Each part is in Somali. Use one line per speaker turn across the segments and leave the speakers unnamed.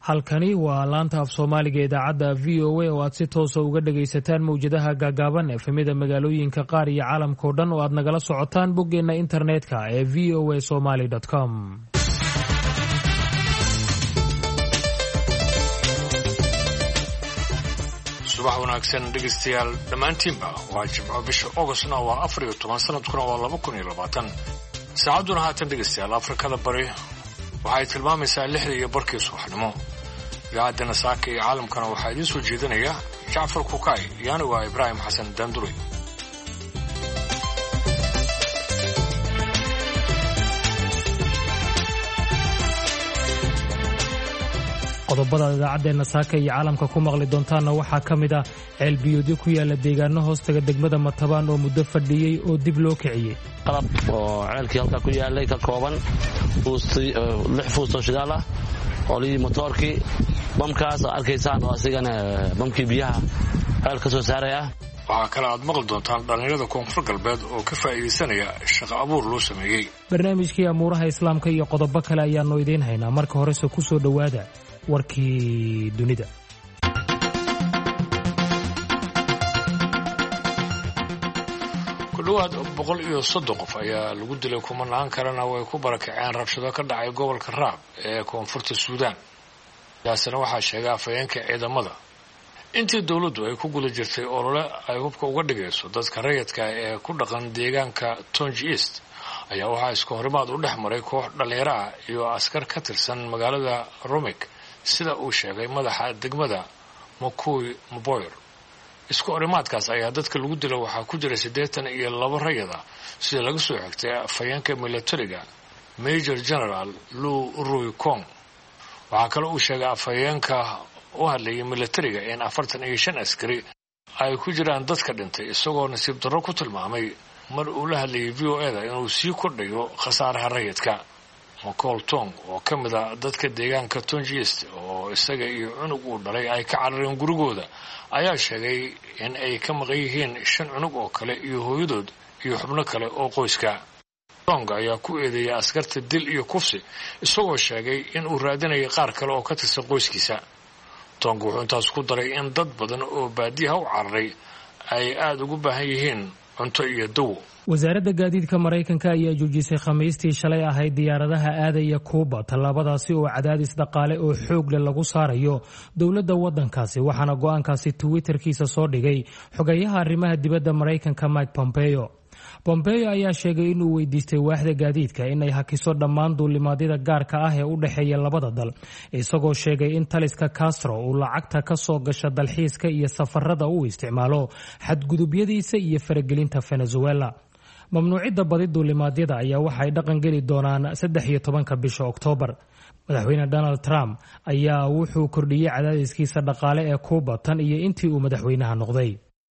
halkani waa laanta af Soomaaliga idaacadda VOA oo aad si toos ah uga dhagaysataan mowjadaha gaagaaban efemida magaalooyinka qaar iyo caalamka oo dhan oo aad nagala socotaan boggeena internetka ee voasomali.com.
subax wanaagsan dhegeystayaal dhammaantiinba waa Jimco bisha Augustna waa 14 sanadkuna waa 2020 saacaduna haatan dhegeystayaal Afrikada bari waxay tilmaamaysaa 6:00 subaxnimo idaacadana saaka iyo caalamkana waxaa idiin soo jeedinaya Jacfar Kukay iyo aniga Ibrahim Xasan Danduri.
qodobada idaacaddeena saaka iyo caalamka ku maqli doontaana waxaa ka mid ah ceelbiyoodyo ku yaala deegaano hoostaga degmada Matabaan oo muddo fadhiyey oo dib loo kiciyey.
qalab oo ceelkii halka ku yaalay ka kooban 6 fuusto shidaal ah oo lii motorkii bamkaas arkaysaan oo asigana bamkii biyaha ceelka soo saaray ah.
waxaa kale aad maqli doontaan dhalinyarada koonfur galbeed oo ka faa'iideysanaya shaqo abuur loo sameeyey.
barnaamijkii amuuraha islaamka iyo qodobo kale ayaanu idiin haynaa. marka horese ku soo dhowaada warkii dunida.
ku dhawaad 130 qof ayaa lagu dilay kumanaan kalena way ku barakaceen rabshado ka dhacay gobolka Raab ee koonfurta Suudaan. taasina waxaa sheegay afhayeenka ciidamada intii dawladdu ay ku guda jirtay olole ay hubka uga dhigayso dadka rayidka ee ku dhaqan deegaanka Tonji East ayaa waxaa isku horimaad u dhex maray koox dhalinyaro ah iyo askar ka tirsan magaalada Romik sida uu sheegay madaxa degmada Makuy Mboyer. isku horimaadkaas ayaa dadka lagu dilay waxaa ku jira 82 rayid ah sida laga soo xigtay afhayeenka militariga Major General Lu Ruy Kong. waxaa kale uu sheegay afhayeenka u hadlayay militariga in 45 askari ay ku jiraan dadka dhintay isagoo nasiib darro ku tilmaamay mar uu la hadlayay VOA-da inuu sii kordhayo khasaaraha rayidka. Makol Tong oo ka mid ah dadka deegaanka Tonji East oo isaga iyo cunug uu dhalay ay ka carareen gurigooda ayaa sheegay in ay ka maqan yihiin 5 cunug oo kale iyo hooyadood iyo xubno kale oo qoyska. Tong ayaa ku eedeeyay askarta dil iyo kufsi isagoo sheegay in uu raadinayo qaar kale oo ka tirsan qoyskiisa. Tong wuxuu intaas ku daray in dad badan oo baadiyaha u cararay ay aad ugu baahan yihiin cunto iyo dawo.
wasaaradda gaadiidka Mareykanka ayaa joojisay Khamiistii shalay ahayd diyaaradaha aadaya Kuuba tallaabadaasi oo cadaadis dhaqaale oo xoog leh lagu saarayo dowladda waddankaasi waxaana go'aankaasi Twitterkiisa soo dhigay xogayaha arrimaha dibadda Mareykanka Mike Pompeo. Pompeo ayaa sheegay inuu weydiistay waaxda gaadiidka inay hakiso dhammaan duulimaadyada gaarka ah ee u dhaxeeya labada dal isagoo sheegay in taliska Castro uu lacagta ka soo gasha dalxiiska iyo safarada uu isticmaalo xadgudubyadiisa iyo faragelinta Venezuela. mamnuucidda badi duulimaadyada ayaa waxay dhaqan geli doonaan 13 bisha Oktoobar. madaxweyne Donald Trump ayaa wuxuu kordhiyay cadaadiskiisa dhaqaale ee Kuuba tan iyo intii uu madaxweynaha noqday.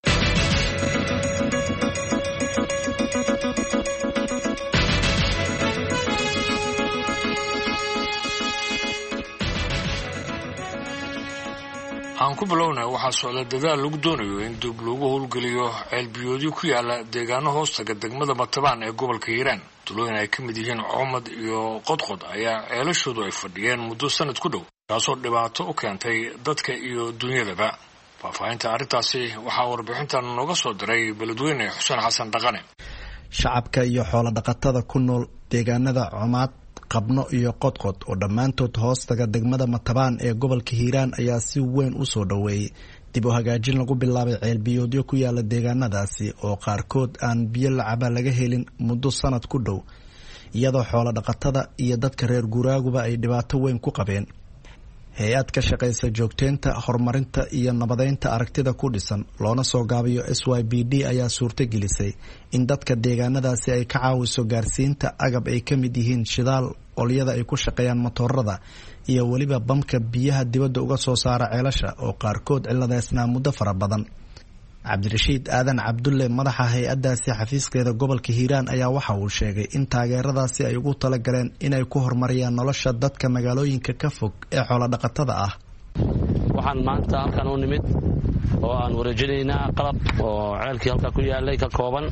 aan ku bilownay waxaa socda dadaal lagu doonayo in dib loogu howlgeliyo ceelbiyoodyo ku yaala deegaano hoostaga degmada Matabaan ee gobolka Hiiraan. tulooyin ay ka mid yihiin Coomad iyo Qodqod ayaa ceelashoodu ay fadhiyeen muddo sanad ku dhow taasoo dhibaato u keentay dadka iyo dunyadaba. faahfaahinta arrintaasi waxaa warbixintan nooga soo diray beledweyne Xuseen Xasan Dhaqane.
shacabka iyo xoolo dhaqatada ku nool deegaanada Coomad, Qabno iyo Qodqod oo dhammaantood hoostaga degmada Matabaan ee gobolka Hiiraan ayaa si weyn u soo dhaweeyay dib u hagaajin lagu bilaabay ceelbiyoodyo ku yaala deegaanadaasi oo qaarkood aan biyo lacaba laga helin muddo sanad ku dhow iyadoo xoolo dhaqatada iyo dadka reer guuraaguba ay dhibaato weyn ku qabeen. hay-ad ka shaqaysa joogteynta horumarinta iyo nabadeynta aragtida ku dhisan loona soo gaabiyo SYBD ayaa suurtagelisay in dadka deegaanadaasi ay ka caawiso gaarsiinta agab ay ka mid yihiin shidaal, olyada ay ku shaqeeyaan matoorada iyo weliba bamka biyaha dibadda uga soo saara ceelasha oo qaarkood ciladeysnaa muddo fara badan. Cabdirashiid Aadan Cabdulle madaxa hay-addaasi xafiiskeeda gobolka Hiiraan ayaa waxa uu sheegay in taageeradaasi ay ugu talagaleen inay ku horumariyaan nolosha dadka magaalooyinka ka fog ee xoolo dhaqatada ah.
waxaan maanta halkan u nimid oo aan wareejinaynaa qalab oo ceelkii halkaa ku yaalay ka kooban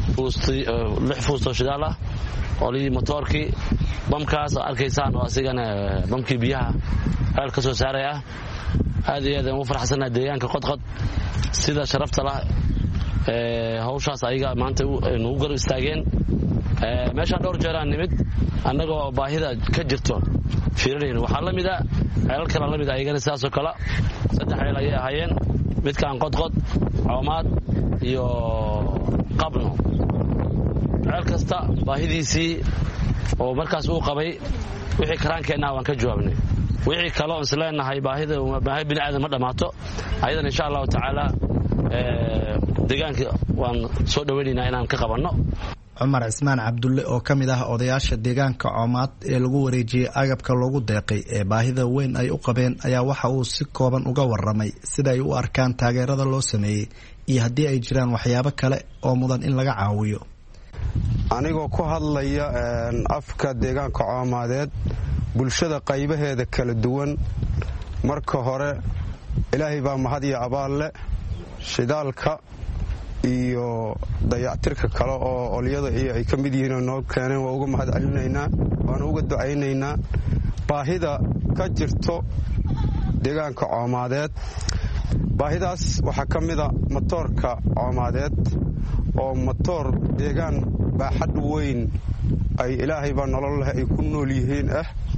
6 fuustoo shidaal ah olii motoorkii bamkaas oo arkaysaan oo asigana bamkii biyaha ceel ka soo saaray ah aad iyo aad ugu faraxsanahay deegaanka qodqod sida sharafta lah hawshaas ayaga maanta nagu gar istaageen meeshaan dhowr jeer aan nimid annagoo baahida ka jirto fiirinayna waxaa la mid ah ceelal kale la mid ayagana sidaasoo kale 3 ceel ayay ahaayeen midkaan qodqod coomaad iyo qabno ceel kasta baahidiisii oo markaas uu qabay wixii karaankeenna waan ka jawaabnay wixii kale oo isleenahay baahida bini aadam ma dhamaato ayadan insha Allah taala deegaanka waan soo dhaweynaynaa inaan ka qabanno.
Cumar Cismaan Cabdulle oo ka mid ah odayaasha deegaanka Coomaad ee lagu wareejiyay agabka loogu deeqay ee baahida weyn ay u qabeen ayaa waxa uu si kooban uga warramay sida ay u arkaan taageerada loo sameeyay iyo haddii ay jiraan waxyaabo kale oo mudan in laga caawiyo.
anigoo ku hadlaya afka deegaanka Coomaadeed bulshada qaybaheeda kala duwan marka hore ilaahay baa mahad iyo abaal leh shidaalka iyo dayactirka kale oo oliyada ay ka mid yihiin oo noo keeneen waa uga mahad celinaynaa waan uga ducaynaynaa baahida ka jirto deegaanka Coomaadeed baahidaas waxaa ka mid ah motoorka Coomaadeed oo motoor deegaan baaxad weyn ay ilaahay baa nolol leh ay ku nool yihiin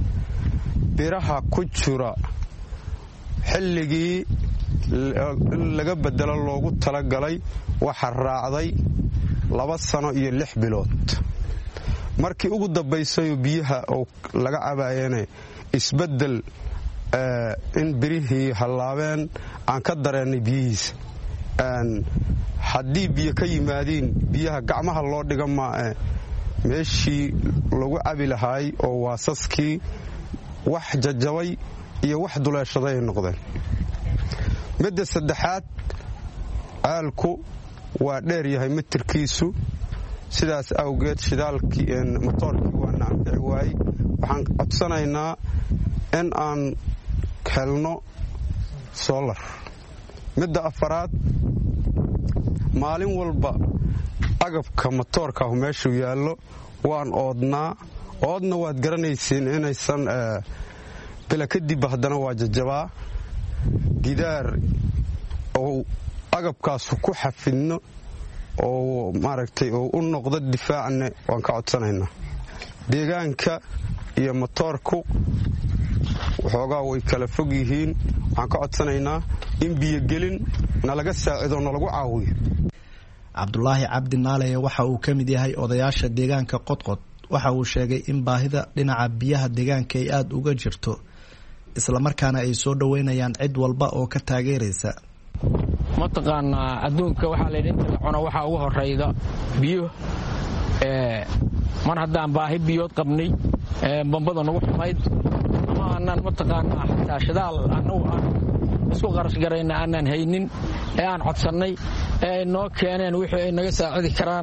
biraha ku jira xilligii laga bedelo loogu talagalay waxa raacday 2 sano iyo 6 bilood markii ugu dambaysay biyaha oo laga cabaayeen isbedel in birihii halaabeen aan ka dareenay biyihiisa haddii biyo ka yimaadeen biyaha gacmaha loo dhiga ma meeshii lagu cabi lahaay oo waasaskii wax jajabay iyo wax duleeshaday noqdeen midda saddexaad ceelku waa dheer yahay mitirkiisu sidaas awgeed shidaalkii motoorkii waa anfici waayey waxaan codsanaynaa in aan helno solar midda afaraad maalin walba agabka motoorka meeshuu yaallo waan oodna waad garanaysiin inaysan bila kadib haddana waa jajabaa gidaar oo agabkaas ku xafidno oo maaragtay oo u noqdo difaacna waan ka codsanaynaa deegaanka iyo motoorku waxoogaa way kala fog yihiin waxaan ka codsanaynaa in biyo gelin nalaga saacido nalagu caawiyo.
Cabdulaahi Cabdi Naale waxa uu ka mid yahay odayaasha deegaanka Qodqod waxa uu sheegay in baahida dhinaca biyaha deegaanka ay aad uga jirto isla markaana ay soo dhaweynayaan cid walba oo ka taageeraysa.
mataqaana adduunka waxa la yidhi cuno waxa ugu horeyda biyo mar haddaan baahi biyood qabnay bambada nagu xumayd ama aanan mataqaana xataa shidaal anuu aan isku qarash garayna aanan haynin ee aan codsannay ee noo keeneen wixii ay naga saacidi karaan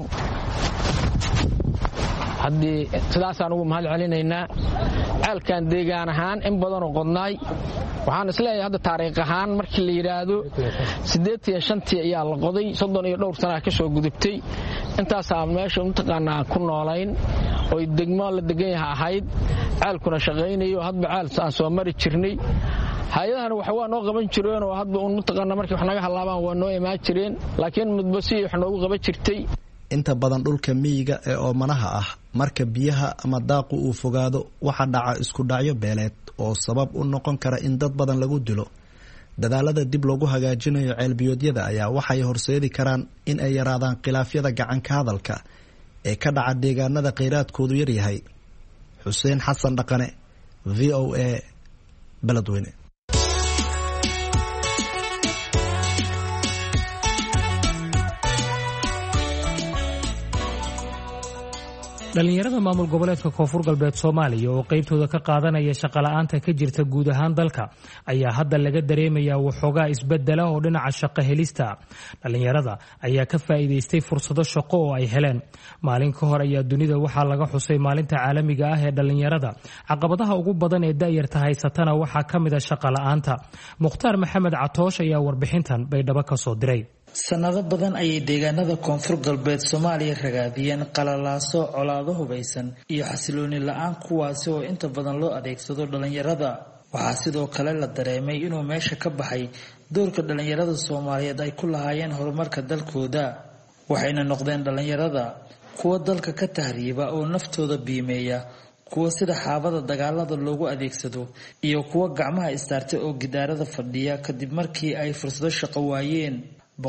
haddii sidaasaan ugu mahad celinaynaa ceelkan deegaan ahaan in badan oo qodnaay waxaan isleeyahay hadda taariikh ahaan markii la yiraahdo 85 ayaa la qoday 30 iyo dhowr sano ka soo gudubtay intaas aan meesha mataqaana ku noolayn oo degmo la degan yahay ahayd ceelkuna shaqeynayo hadba ceel aan soo mari jirnay hay'adahan waxa waa noo qaban jireen oo hadba uu mataqaana markii wax naga halaabaan waa noo imaan jireen laakiin mudbasi wax noogu qaban jirtay
inta badan dhulka miyiga ee oomanaha ah marka biyaha ama daaqu uu fogaado waxa dhaca isku dhacyo beeleed oo sabab u noqon kara in dad badan lagu dilo dadaalada dib loogu hagaajinayo ceelbiyoodyada ayaa waxay horseedi karaan in ay yaraadaan khilaafyada gacanka hadalka ee ka dhaca deegaanada kheyraadkoodu yar yahay. Xuseen Xasan Dhaqane VOA Beledweyne.
dhalinyarada maamul goboleedka koonfur galbeed Soomaaliya oo qaybtooda ka qaadanaya shaqo la'aanta ka jirta guud ahaan dalka ayaa hadda laga dareemayaa waxoogaa isbedela oo dhinaca shaqo helista. Dhalinyarada ayaa ka faa'iideystay fursado shaqo oo ay heleen. Maalin ka hor ayaa dunida waxaa laga xusay maalinta caalamiga ah ee dhalinyarada. Caqabadaha ugu badan ee da'yarta haysatana waxaa ka mid ah shaqo la'aanta. Mukhtaar Maxamed Catoosh ayaa warbixintan Baydhabo ka soo diray.
sanado badan ayay deegaanada koonfur galbeed Soomaaliya ragaadiyeen qalalaaso, colaado hubaysan iyo xasilooni la'aan kuwaasi oo inta badan loo adeegsado dhalinyarada. waxaa sidoo kale la dareemay inuu meesha ka baxay doorka dhalinyarada Soomaaliyeed ay ku lahaayeen horumarka dalkooda, waxayna noqdeen dhalinyarada kuwa dalka ka tahriiba oo naftooda biimeeya, kuwa sida xaabada dagaalada loogu adeegsado iyo kuwa gacmaha istaartay oo gidaarada fadhiya kadib markii ay fursado shaqo waayeen.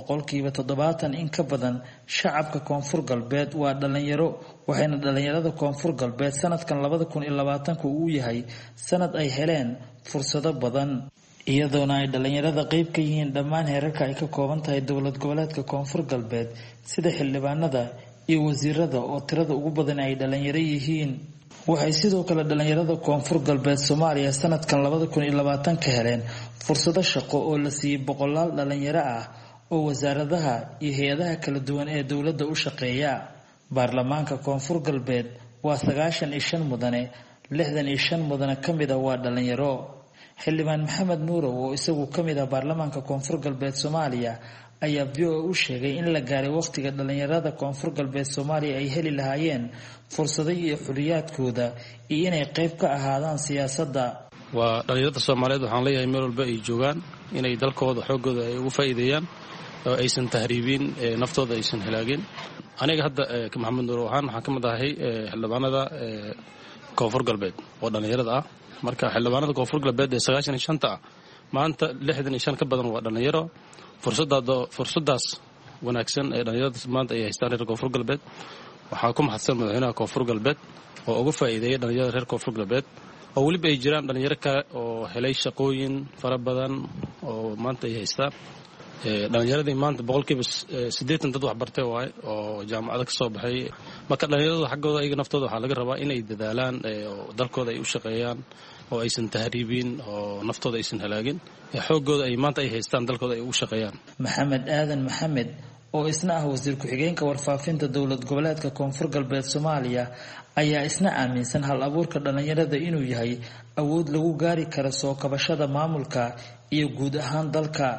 70% in ka badan shacabka koonfur galbeed waa dhalinyaro, waxayna dhalinyarada koonfur galbeed sanadkan 2020 uu yahay sanad ay heleen fursado badan, iyadoona ay dhalinyarada qayb ka yihiin dhammaan heerarka ay ka kooban tahay dowlad goboleedka koonfur galbeed sida xildhibaanada iyo wasiirada oo tirada ugu badan ay dhalinyaro yihiin. waxay sidoo kale dhalinyarada koonfur galbeed Soomaaliya sanadkan 2020 ka heleen fursado shaqo oo la siiyay boqolaal dhalinyaro ah oo wasaaradaha iyo hay'adaha kala duwan ee dawladda u shaqeeya. Baarlamaanka koonfur galbeed waa 95 mudane, 65 mudane kamid ah waa dhalinyaro. Xildhibaan Maxamed Nuurow oo isagu kamid ah baarlamaanka koonfur galbeed Soomaaliya ayaa VOA u sheegay in la gaaray waqtiga dhalinyarada koonfur galbeed Soomaaliya ay heli lahaayeen fursado iyo xuriyaadkooda iyo inay qayb ka ahaadaan siyaasadda.
waa dhalinyarada Soomaaliyeed waxaan leeyahay meel walba ay joogaan inay dalkooda xoogooda ay ugu faa'iideeyaan oo aysan tahriibin, naftooda aysan halaagin. aniga hadda Maxamed Nuur waxaan ka mid ahay xildhibaanada koonfur galbeed oo dhalinyarada ah. marka xildhibaanada koonfur galbeed ee 95 ah maanta 65 ka badan waa dhalinyaro. fursadaas wanaagsan ee dhalinyarada maanta ay haystaan reer koonfur galbeed waxaa ku mahadsan madaxweynaha koonfur galbeed oo uga faa'iideeyay dhalinyarada reer koonfur galbeed, oo weliba ay jiraan dhalinyaro kale oo helay shaqooyin fara badan oo maanta ay haystaan. dhalinyaradii maanta 80% dad wax bartay waay oo jaamacado ka soo baxay. marka dhalinyarada xaggooda iyaga naftooda waxaa laga rabaa inay dadaalaan oo dalkooda ay u shaqeeyaan oo aysan tahriibin oo naftooda aysan halaagin, xoogooda ay maanta ay haystaan dalkooda ay u shaqeeyaan.
Maxamed Aadan Maxamed oo isna ah wasiir ku-xigeenka warfaafinta dowlad goboleedka koonfur galbeed Soomaaliya ayaa isna aaminsan hal abuurka dhalinyarada inuu yahay awood lagu gaari karo soo kabashada maamulka iyo guud ahaan dalka.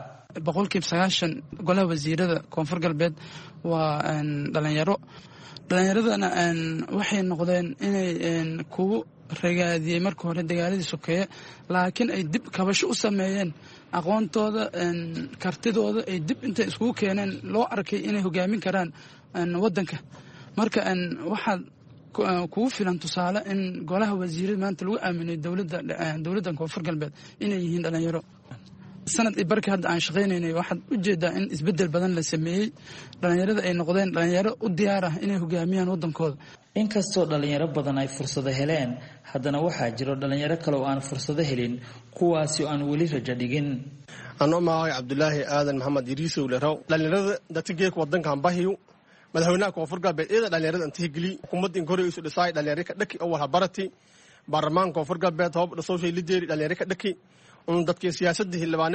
90% golaha wasiirada koonfur galbeed waa dhalinyaradana waxay noqdeen inay kugu ragaadiyay marka hore dagaaladii sokeeye, laakiin ay dib kabasho u sameeyeen aqoontooda, kartidooda ay dib intay iskugu keeneen loo arkay inay hogaamin karaan wadanka. marka waxaad kugu filan tusaale in golaha wasiirada maanta lagu aaminay dowladda koonfur galbeed inay yihiin dhalinyaro. sanad barka hadda aan shaqeynaynay waxaad u jeedaa in isbedel badan la sameeyay, dhalinyarada ay noqdeen dhalinyaro u diyaar ah inay hogaamiyaan wadankooda.
inkastoo dhalinyaro badan ay fursado heleen, haddana waxaa jiro dhalinyaro kale oo aan fursado helin, kuwaasi oo aan weli rajo dhigin.
anoo magacay Cabdulaahi Aadan Maxamed Yariisow leerow dhalinyarada dadka wadankan bahiyo madaxweynaha koonfur galbeed ee dhalinyarada inta higli hukuumadda inkore isu dhisay dhalinyaro ka dhaki oo barati baarlamaanka koonfur galbeed hoob social leader dhalinyaro ka dhaki dadkii siyaasadda xildhibaano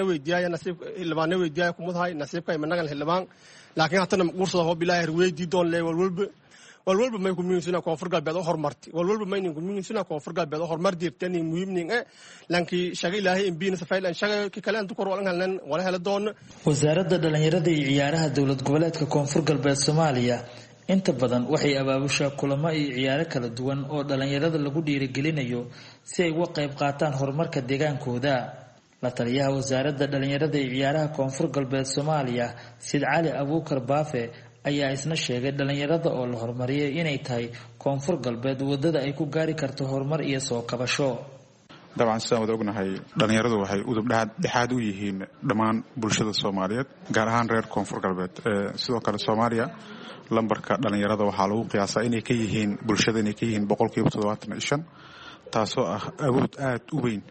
weydiiyay kumadahay nasiibka ay managal xildhibaan, laakiin hatana qursada hoob ilaahay weydii doon leh walwalba may kumiinsina koonfur galbeed oo hormarti walwalba may kumiinsina koonfur galbeed oo hormar dirtani muhiimnin laakiin shaqa ilaahay imbiina safaylan shaqa ki kale inta kor walan halnan wala hela doon.
wasaaradda dhalinyarada iyo ciyaaraha dowlad goboleedka koonfur galbeed Soomaaliya inta badan waxay abaabushaa kulamo iyo ciyaaro kala duwan oo dhalinyarada lagu dhiirigelinayo si ay uga qayb qaataan horumarka deegaankooda. la taliyaha wasaaradda dhalinyarada iyo ciyaaraha koonfur galbeed Soomaaliya Sid Cali Abuukar Baafe ayaa isna sheegay dhalinyarada oo la horumariyay inay tahay koonfur galbeed wadada ay ku gaari karto horumar iyo soo kabasho.
dabcan sidaan wada ognahay dhalinyaradu waxay udub dhexaad u yihiin dhammaan bulshada Soomaaliyeed, gaar ahaan reer koonfur galbeed. sidoo kale Soomaaliya lambarka dhalinyarada waxaa lagu qiyaasaa inay ka yihiin bulshada inay ka yihiin 75%, taasoo ah awood aad u weyn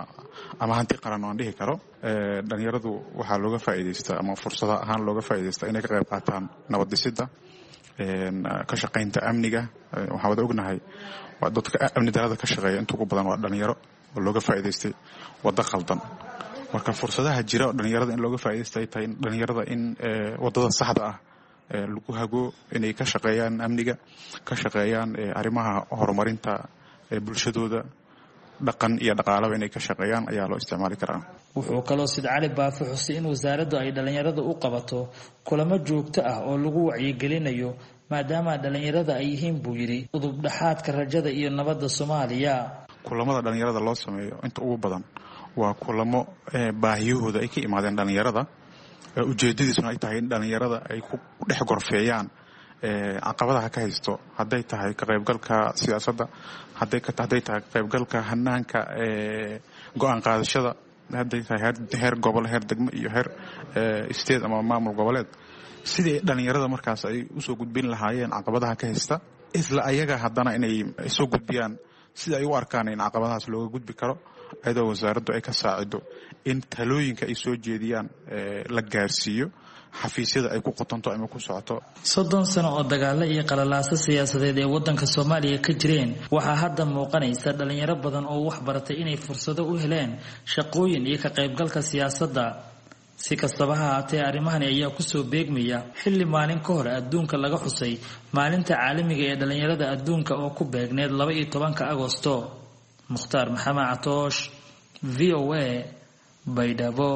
ama hanti qaran oo aan dhihi karo. dhalinyaradu waxaa looga faa'iideystaa ama fursada ahaan looga faa'iideystaa inay ka qayb qaataan nabad dhisidda, ka shaqaynta amniga. waxaan wada ognahay waa dadka amni darada ka shaqeeya inta ugu badan waa dhalinyaro oo looga faa'iidaystay waddo qaldan. marka fursadaha jira oo dhalinyarada in looga faa'iidaystay tahay dhalinyarada in waddada saxda ah lagu hago inay ka shaqeeyaan amniga, ka shaqeeyaan arrimaha horumarinta bulshadooda, dhaqan iyo dhaqaalaba inay ka shaqeeyaan ayaa loo isticmaali karaa.
wuxuu kaloo Sid Cali Baafe xusay in wasaaraddu ay dhalinyarada u qabato kulamo joogto ah oo lagu wacyigelinayo maadaama dhalinyarada ay yihiin buu yiri udub dhaxaadka rajada iyo nabadda Soomaaliya.
kulamada dhalinyarada loo sameeyo inta ugu badan waa kulamo baahiyahooda ay ka imaadeen dhalinyarada, ujeedadiisuna ay tahay in dhalinyarada ay ku dhex gorfeeyaan caqabadaha ka haysto, hadday tahay ka qaybgalka siyaasadda, hadday tahay ka qaybgalka hanaanka go'aan qaadashada, hadday tahay heer gobol, heer degmo iyo heer state ama maamul goboleed, sidii dhalinyarada markaas ay usoo gudbin lahaayeen caqabadaha ka haysta, isla ayaga haddana inay soo gudbiyaan sida ay u arkaan in caqabadahaas looga gudbi karo, iyadoo wasaaraddu ay ka saacido in talooyinka ay soo jeediyaan la gaarsiiyo xafiisyada ay ku qotonto ama ku socoto.
30 sano oo dagaalo iyo qalalaaso siyaasadeed ee wadanka Soomaaliya ka jireen, waxaa hadda muuqanaysa dhalinyaro badan oo wax baratay inay fursado u heleen shaqooyin iyo ka qaybgalka siyaasadda. si kastaba ha ahaatee arrimahani ayaa kusoo beegmaya xilli maalin ka hor adduunka laga xusay maalinta caalamiga ee dhalinyarada adduunka oo ku beegneed 12 Agoosto. Mukhtaar Maxamed Catoosh, VOA, Baydhabo.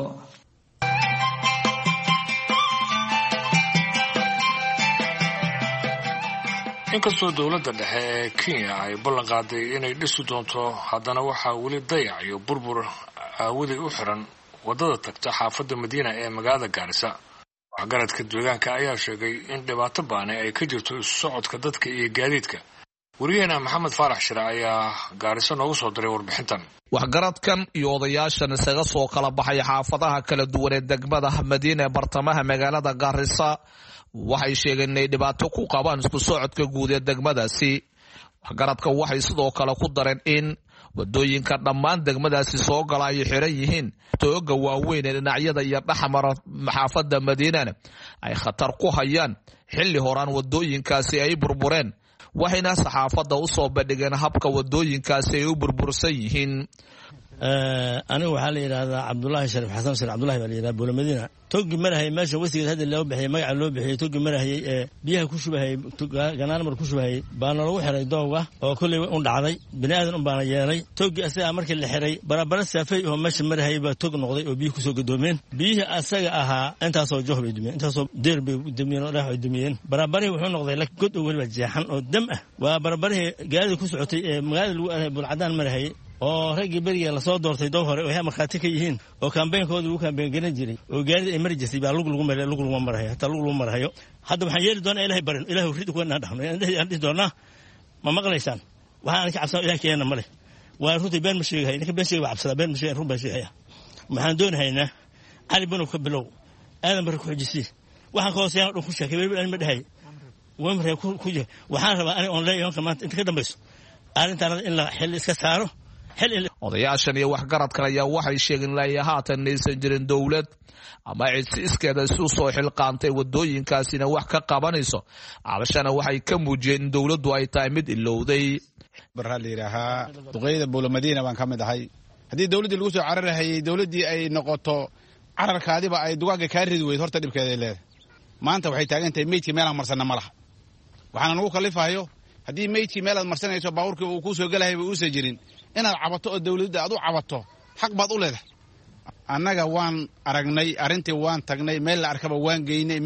inkastoo dowladda dhexe ee Kenya ay ballan qaaday inay dhisi doonto, haddana waxaa weli dayac iyo burbur aawaday u xiran waddada tagta xaafadda Madiina ee magaalada Gaarisa. waxgaradka deegaanka ayaa sheegay in dhibaato baani ay ka jirto isu socodka dadka iyo gaadiidka. wariyaheena Maxamed Faarax Shire ayaa Gaarisa noogu soo diray warbixintan.
waxgaradkan iyo odayaashan isaga soo kala baxay xaafadaha kala duwan ee degmada Madiina ee bartamaha magaalada Gaarisa waxay sheegeen inay dhibaato ku qabaan isku socodka guud ee degmadaasi. waxgaradka waxay sidoo kale ku dareen in wadooyinka dhammaan degmadaasi soo gala ay xiran yihiin, tooga waaweyn ee dhinacyada iyo dhaxmara xaafadda Madiina ay khatar ku hayaan xilli horaan wadooyinkaasi ay burbureen, waxayna saxaafadda u soo bandhigeen habka wadooyinkaasi ay u burbursan yihiin.
anigu waxaa la yidhaahdaa Cabdullaahi Shariif Xasan Shariif Cabdullaahi baa la yidhaha Buula Madiina. togi marahay meesha wasigeed hadda loo bixiyay magaca loo bixiyay togi marahay ee biyaha ku shubahayay ganaan mar ku shubahayay baana lagu xiray dooga oo kulli u dhacday bini aadan u baana yeelay. togi asaga markii la xiray barabara saafay oo meesha marahay baa tog noqday oo biyo ku soo gadoomeen. biyihii asaga ahaa intaasoo jooh bay dumiyeen, intaasoo deer bay dumiyeen oo dhax dumiyeen. barabarihii wuxuu noqday la god oo waliba jeexan oo dam ah. waa barabarihii gaariga ku socotay ee magaalada lagu aaday Bulcadaan marahay oo raggii beriga la soo doortay doob hore oo markhaati ka yihiin oo kaambeynkooda lagu kaambeyn garan jiray oo gaarida ay mari jirtay baa lagu marayo hataa lagu marayo. hadda waxaan yeeli doonaa ilaahay barin, ilaahay rid ku dhaxno aan dhihi doonaa. ma maqlaysaan? waxaan ka cabsan ilaahay keena male. waa runtii been ma sheegahay, ninka been sheegay waa cabsada, been ma sheegay run baa sheegaya. waxaan doonahaynaa cali banow ka bilow aadan bar ku xujisi waxaan ka hooseeyaan dhan ku sheekay weli ma dhahay wamre ku waxaan rabaa ani on leeyahay maanta inta ka dambayso arrintan in la xil iska saaro.
odayaashan iyo waxgaradkan ayaa waxay sheegeen ilaa haatan inaysan jirin dowlad ama cid si iskeeda isu soo xilqaantay wadooyinkaasina wax ka qabanayso. cabashana waxay ka muujiyeen in dowladdu ay tahay mid ilowday.
barra la yidhaahaa duqeyda Buula Madiina baan ka mid ahay. haddii dowladdii lagu soo cararahayay dowladdii ay noqoto cararkaadiba ay dugaaga kaa ridi weyd, horta dhibkeeday leedahay. maanta waxay taagan tahay meydkii meelaan marsanna ma laha. waxaana nagu kalifahayo haddii meydkii meelaad marsanayso baabuurkii uu kuu soo gelahayba uusan jirin inaad cabato oo dawladda aad u cabato xaq baad u leedahay. annaga waan aragnay arrintii, waan tagnay, meel la arkaba waan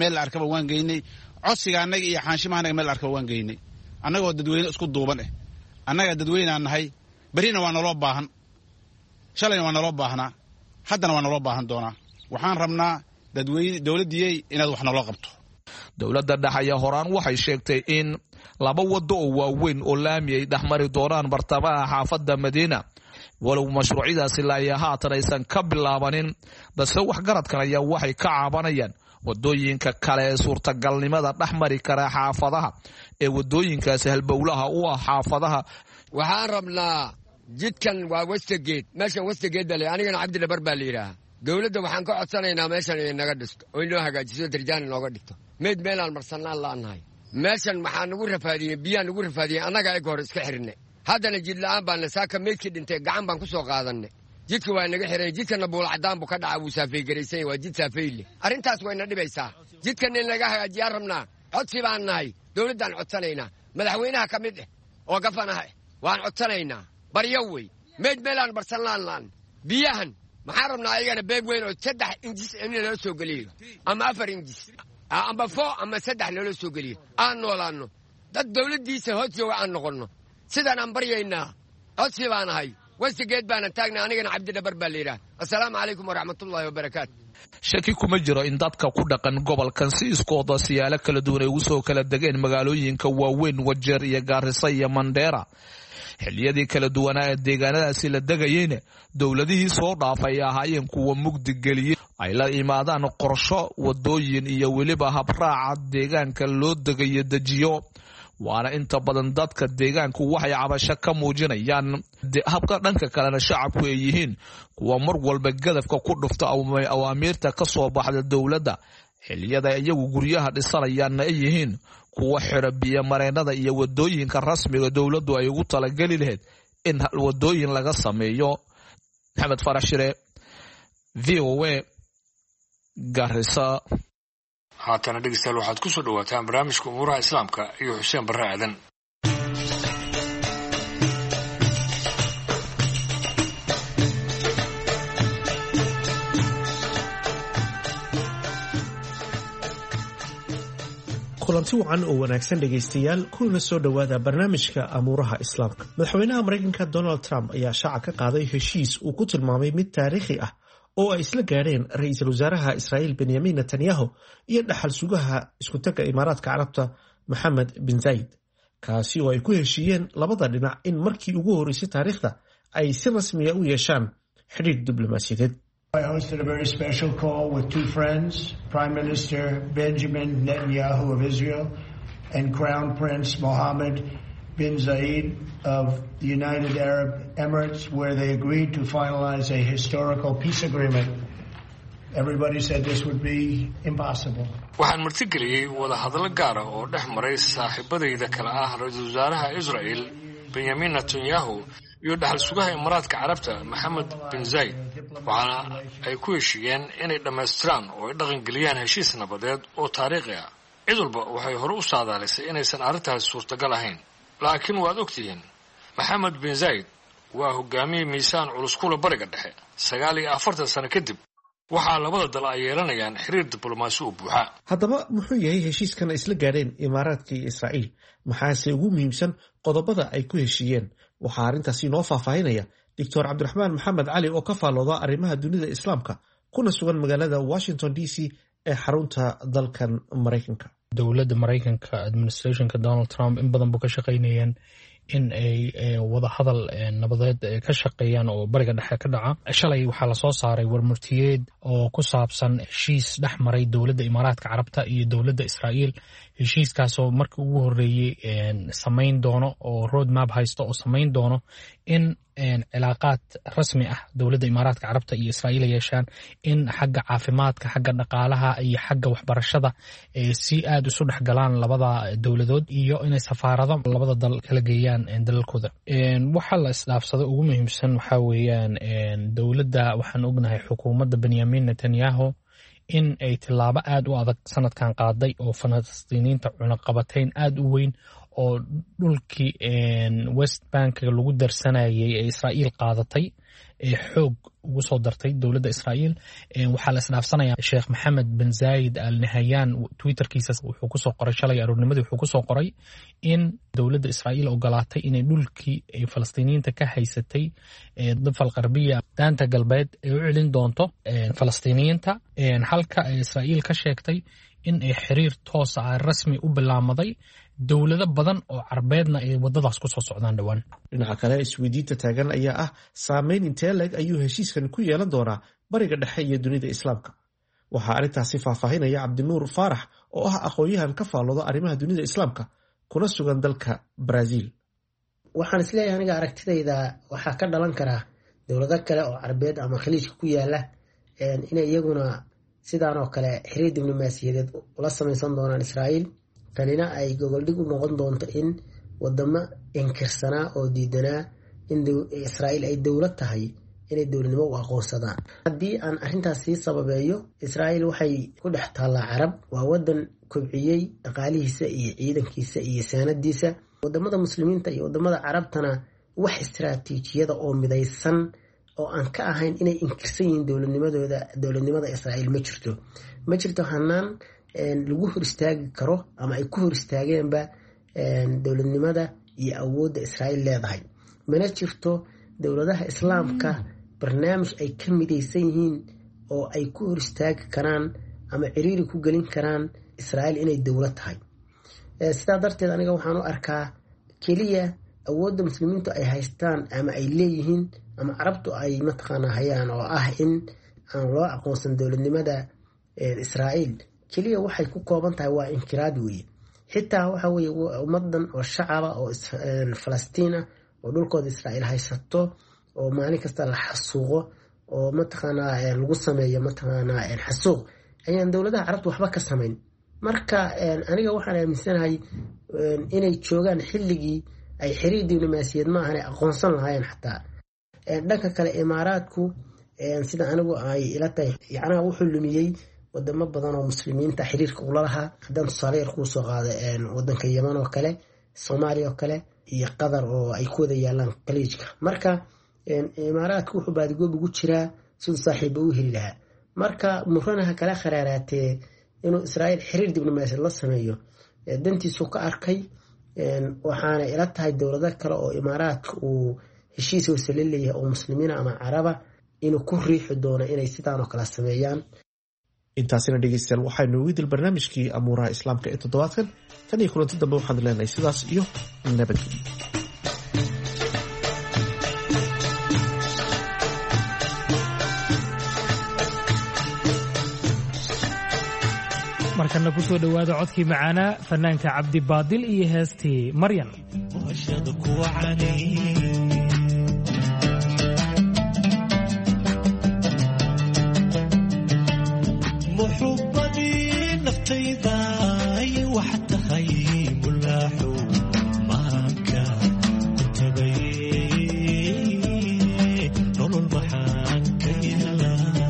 geynay codsiga annaga iyo xaanshimaha annaga meel la arkaba waan geynay. annagoo dadweyne isku duuban annaga dadweynaan nahay. berrina waa naloo baahan, shalayna waa naloo baahnaa, haddana waa naloo baahan doonaa. waxaan rabnaa dowladdiyey inaad wax naloo qabto.
dowladda dhexe ayaa horaan waxay sheegtay in 2 waddo oo waaweyn oo laami ay dhexmari doonaan bartamaha xaafadda Madiina, walow mashruucyadaasi ilaa haatan aysan ka bilaabanin. balse waxgaradkan ayaa waxay ka caabanayaan wadooyinka kale ee suurtagalnimada dhexmari kara xaafadaha ee wadooyinkaasi halbowlaha u ah xaafadaha.
waxaan rabnaa jidkan waa Westgate, meesha Westgate bale anigana Cabdi Dhabar baa la yidhaahaa. dowladda waxaan ka codsanaynaa meeshan inay naga dhisto oo inoo hagaajiso darjaan inooga dhigto. meyd meelaan marsanaan la'anahay, meeshan maxaa nagu rafaadiyeen biyaa nagu rafaadiyeen annaga eg hore iska xirnay haddana jid la'aan baana saaka meydkii dhintay gacan baan ku soo qaadannay jidka waa naga xiran jidkana buulacadaan buu ka dhaca wuu saafaygaraysan waa jid saafeyle arrintaas wayna dhibaysaa jidkan in laga hagaajiyaan rabnaa codsi baan nahay dowladdaan codsanaynaa madaxweynaha ka mid oo gafanaha waan codsanaynaa baryo wey meyd meelaan barsanlaan biyahan maxaa rabnaa ayagana beeb weyn oo 3 injis in loo soo geliyo ama 4 injis ama 4 ama 3 loo soo geliyo aan noolaano dad dowladdiisa hoos jooga aan noqono sidaan aan baryaynaa codsi baan nahay wasigeed baan taagnaa anigana Cabdi Dhabar baa leeyahay assalaamu calaykum waraxmatullaahi wabarakaatu
shaki kuma jiro in dadka ku dhaqan gobolkan si iskooda siyaalo kala duwan ay ugu soo kala degeen magaalooyinka waaweyn Wajeer iyo Gaarisa iyo Mandera xilliyadii kala duwanaa ee deegaanadaasi la degayeen dowladihii soo dhaafay ahaayeen kuwa mugdi geliyay ay la imaadaan qorsho wadooyin iyo weliba habraaca deegaanka loo degayo dejiyo waana inta badan dadka deegaanku waxay cabasho ka muujinayaan habka dhanka kalena shacabku ay yihiin kuwa mar walba gadafka ku dhufta awaamiirta ka soo baxda dowladda xilliyada iyagu guryaha dhisanayaan ay yihiin kuwa xira biyo mareennada iyo wadooyinka rasmiga dowladdu ay ugu talagali lahayd in wadooyin laga sameeyo Maxamed Farax Shire VOA Garissa
haatana dhegeystayaal waxaad ku soo dhawaataan barnaamijka umuuraha islaamka iyo Xuseen Barre Aadan
kulanti wacan oo wanaagsan dhegaystayaal kuna soo dhawaada barnaamijka amuuraha islaamka madaxweynaha Mareykanka Donald Trump ayaa shaaca ka qaaday heshiis uu ku tilmaamay mid taariikhi ah oo ay isla gaadheen ra'iisul wasaaraha Israa'iil Benjamin Netanyahu iyo dhaxal sugaha isku tagga Imaaraadka Carabta Mohammed bin Zayed kaasi oo ay ku heshiiyeen labada dhinac in markii ugu horeysay taariikhda ay si rasmi ah u yeeshaan xiriir diblomaasiyadeed.
I hosted a very special call with two friends, Prime Minister Benjamin Netanyahu of Israel and Crown Prince Mohammed bin Zayed of the United Arab Emirates, where they agreed to finalize a historical peace agreement. Everybody said this would be impossible.
waxaan martigeliyay wada hadallo gaar ah oo dhex maray saaxiibadayda kala ah ra'iisul wasaaraha Israa'iil Benjamin Netanyahu iyo dhaxal sugaha Imaaraadka Carabta Mohammed bin Zayed waxaana ay ku heshiiyeen inay dhammaystiraan oo ay dhaqan geliyaan heshiis nabadeed oo taariikhi ah cid walba waxay hore u saadaalisay inaysan arrintaas suurtagal ahayn laakiin waad ogtihiin Mohammed bin Zayed waa hogaamiye miisaan culus kula bariga dhexe 49 sano kadib waxaa labada dal ay yeelanayaan xiriir diblomaasi oo buuxa.
haddaba muxuu yahay heshiiskan ay isla gaadheen Imaaraadka iyo Israa'iil maxaase ugu muhiimsan qodobada ay ku heshiiyeen waxaa arrintaasi noo faahfaahinaya Dr. Cabdiraxmaan Maxamed Cali oo ka faalooda arrimaha dunida islaamka kuna sugan magaalada Washington DC ee xarunta dalkan Mareykanka.
dowladda Mareykanka administrationka Donald Trump in badan buu ka shaqeynayeen in ay wada hadal nabadeed ka shaqeeyaan oo bariga dhexe ka dhaca shalay waxaa la soo saaray warmurtiyeed oo ku saabsan heshiis dhex maray dowladda Imaaraadka Carabta iyo dowladda Israa'iil heshiiskaas oo markii ugu horeeyay samayn doono oo road map haysto oo samayn doono in cilaaqaad rasmi ah dowladda Imaaraadka Carabta iyo Israa'iil yeeshaan in xagga caafimaadka xagga dhaqaalaha iyo xagga waxbarashada si aad isu dhexgalaan labada dowladood iyo inay safaarado labada dal kala geeyaan dalalkooda waxa la isdhaafsaday ugu muhiimsan waxa weeyaan dowladda waxaan ognahay xukuumadda Benjamin Netanyahu in ay tilaabo aad u adag sanadkan qaaday oo Falastiiniinta cunaqabatayn aad u weyn oo dhulkii West Bank lagu darsanayay ee Israa'iil qaadatay ee xoog ugu soo dartay dowladda Israa'iil waxaa la isdhaafsanayaa Sheekh Mohammed bin Zayed Al Nahyan Twitterkiisa wuxuu ku soo qoray shalay aroornimadii wuxuu ku soo qoray in dowladda Israa'iil ogolaatay inay dhulkii ay Falastiiniinta ka haysatay dafal qarbiya daanta galbeed ay u celin doonto Falastiiniinta halka ay Israa'iil ka sheegtay in ay xiriir toos ah rasmi u bilaamaday dowlado badan oo carbeedna ay wadadaas ku soo socdaan dhawaan.
dhinaca kale isweydiinta taagan ayaa ah saameyn intee leeg ayuu heshiiskan ku yeelan doonaa bariga dhexe iyo dunida islaamka. waxaa arrintaasi faahfaahinaya Cabdinuur Faarax oo ah aqoonyahan ka faalooda arrimaha dunida islaamka kuna sugan dalka Brazil.
waxaan isleeyahay aniga aragtidayda waxaa ka dhalan karaa dowlado kale oo carbeed ama khaliijka ku yaala inay iyaguna sidaan oo kale xiriir diblomaasiyadeed ula samaysan doonaan Israa'iil tanina ay gogoldhig u noqon doonto in wadamo inkirsanaa oo diidanaa in Israa'iil ay dowlad tahay inay dowladnimo u aqoonsadaan. haddii aan arrintaas sii sababeeyo, Israa'iil waxay ku dhex taallaa carab, waa wadan kobciyey dhaqaalihiisa iyo ciidankiisa iyo saanadiisa. wadamada muslimiinta iyo wadamada carabtana wax istiraatiijiyada oo midaysan oo aan ka ahayn inay inkirsan yihiin dowladnimada Israa'iil ma jirto hanaan lagu hor istaagi karo ama ay ku hor istaageenba dowladnimada iyo awoodda Israa'iil leedahay. mana jirto dowladaha islaamka barnaamij ay ka midaysan yihiin oo ay ku hor istaagi karaan ama ciriiri ku gelin karaan Israa'iil inay dowlad tahay. sidaa darteed aniga waxaan u arkaa keliya awoodda muslimiintu ay haystaan ama ay leeyihiin ama carabtu ay mataqaanaa hayaan oo ah in aan loo aqoonsan dowladnimada Israa'iil keliya waxay ku kooban tahay waa inkiraad weeye. xitaa waxa weeye ummadan oo shacaba oo Falastiin oo dhulkooda Israa'iil haysato oo maalin kasta la xasuuqo oo mataqaanaa lagu sameeyo mataqaanaa xasuuq ayaan dowladaha carabtu waxba ka samayn. marka aniga waxaan aaminsanahay inay joogaan xilligii ay xiriir diblomaasiyad ma ahan aqoonsan lahaayeen. xataa dhanka kale imaaraadku sida anigu ay ila tahay yacnaa wuxuu lumiyey wadamo badan oo muslimiinta xiriirka ula lahaa. haddaan tusaale yar kuu soo qaado wadanka Yemen oo kale, Soomaaliya oo kale iyo Qatar oo ay ku wada yaalaan khaliijka. marka imaaraadku wuxuu baadigoob ugu jiraa siduu saaxiibo u heli lahaa. marka muranaha kala kharaaraatee inuu Israa'iil xiriir diblomaasiyad la sameeyo dantiisu ka arkay. waxaana ila tahay dowlado kale oo imaaraadka uu heshiis hoose la leeyahay oo muslimiina ama caraba inuu ku riixi doono inay sidaan oo kale sameeyaan.
intaasina dhegeystayaal waxaynu ugu dil barnaamijkii amuuraha islaamka ee toddobaadkan. tan iyo kulanti dambe waxaan leenahay sidaas iyo nabadgelyo.
markana ku soo dhowaada codkii macaanaa fanaanka cabdi baadil iyo heestii maryan.
muxubadii naftayda wax tahay mulaaxu maanka ku tagay nolol maxaan ka helaa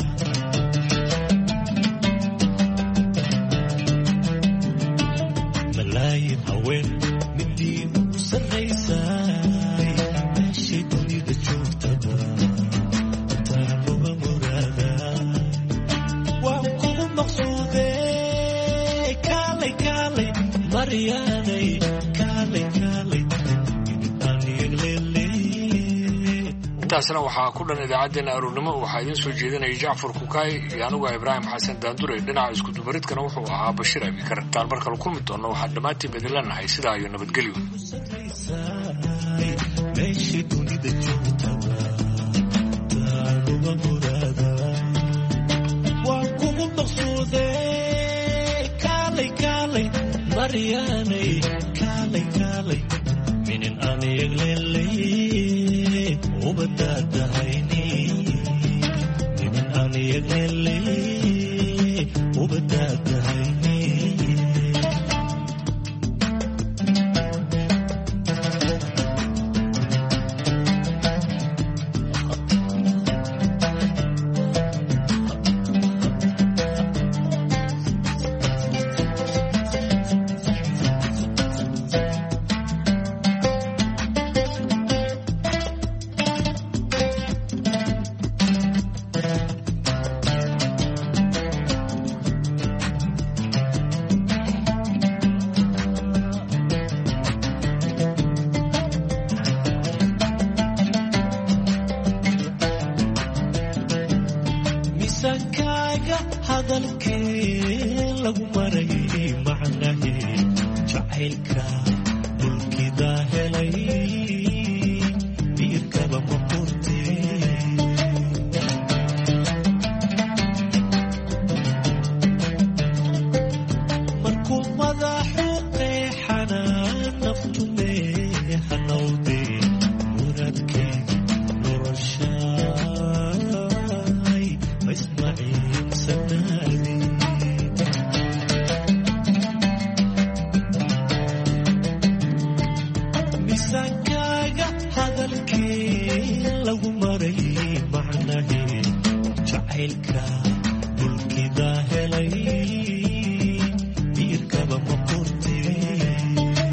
malaayin haween midii ugu sarraysay meeshii dunida joogtaba taanoba muraada waan kugu maqsuude kaalay kaalay maryaanay kaalay kaalay
intaasna waxaa ku dhan idaacaddeenna aroornimo. waxaa idiin soo jeedinaya jacfar kukaay iyo anugu Ibraahim xasan daandure. dhinaca iskudubaridkana wuxuu ahaa Bashiir Abikar. taan marka la kulmi doonno waxaan dhammaantiin idin leenahay sidaa iyo nabadgelyo.
meeshii dunida joogtaba taanoba muraada waan kugu maqsuude kaalay kaalay maryaanay kaalay kaalay minin aan yeglelay ubadaadahayni minin aan yeglelay ubadaadahayni miisaankaaga hadalkee lagu maray macnahe jacaylka mulkidaahe